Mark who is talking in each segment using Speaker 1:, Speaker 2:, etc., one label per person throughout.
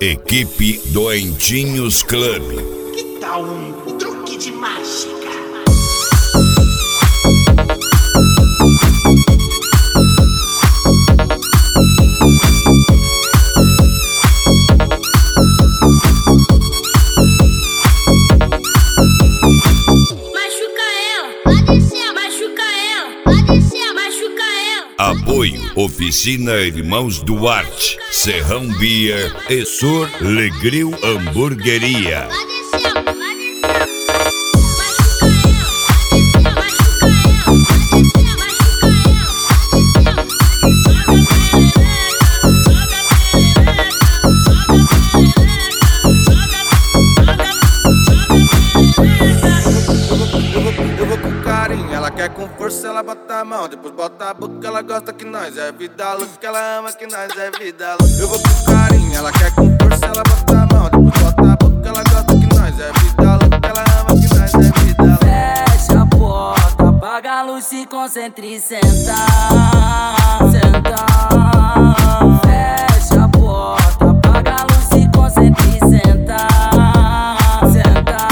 Speaker 1: Equipe Doentinhos Club.
Speaker 2: Que tal um truque de mágica?
Speaker 1: Apoio Oficina Irmãos Duarte, Serrão Beer e Sur Legril Hamburgueria.
Speaker 3: Eu vou com carinho, ela quer com força, ela bota a mão, depois bota a boca, ela gosta que nós é vida louca, ela ama que nós é vida louca. Eu vou com carinho, ela quer com força, ela bota a mão, depois bota a boca, ela gosta que nós é vida louca, ela ama que nós é vida louca.
Speaker 4: Fecha a porta, apaga a luz, se concentre e senta, senta. Fecha a porta, apaga a luz, se concentre e senta, senta.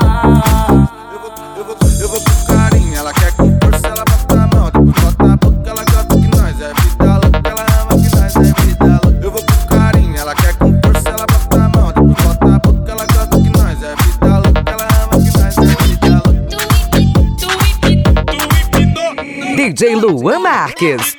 Speaker 3: Eu vou com carinho, ela quer com força, ela bota a mão, depois bota a boca, ela gosta que nós é vida louca, ela ama que nós é vida louca. Eu vou com carinho, ela quer com força, ela bota a mão, depois bota a boca, ela gosta que nós é vida louca, ela ama que nós é vida louca.
Speaker 5: DJ Luan Marques.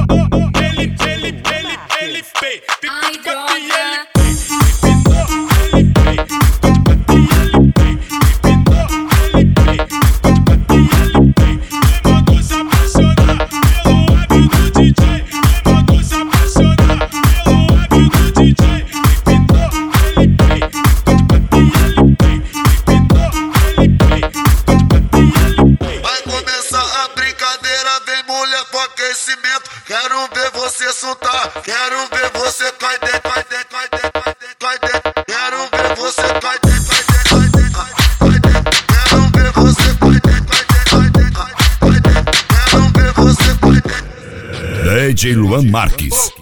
Speaker 6: Quero ver você soltar, quero ver você cai dentro, cai dentro, cai dentro, cai dentro. Quero ver você cai dentro, cai dentro, cai dentro, cai dentro. Quero ver você cai dentro, cai dentro, cai dentro. Quero ver você cai dentro.
Speaker 1: DJ Luan Marques.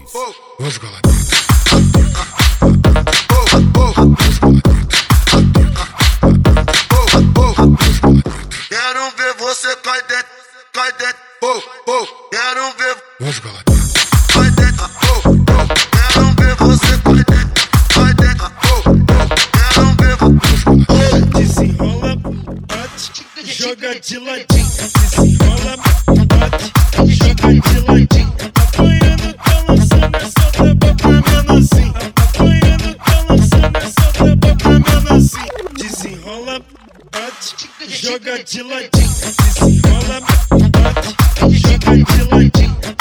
Speaker 6: Quero ver você cai dentro, cai dentro. Quero ver. Cai dentro. Quero ver você cai dentro, cai dentro. Quero ver.
Speaker 7: Desenrola, bate, joga de ladinho. Desenrola, bate, joga de ladinho. Apanhando, tá lançando essa teba pra menorzinho. Apanhando, tá lançando essa teba pra menorzinho. Desenrola, bate, joga de ladinho. Desenrola, bate, joga de ladinho.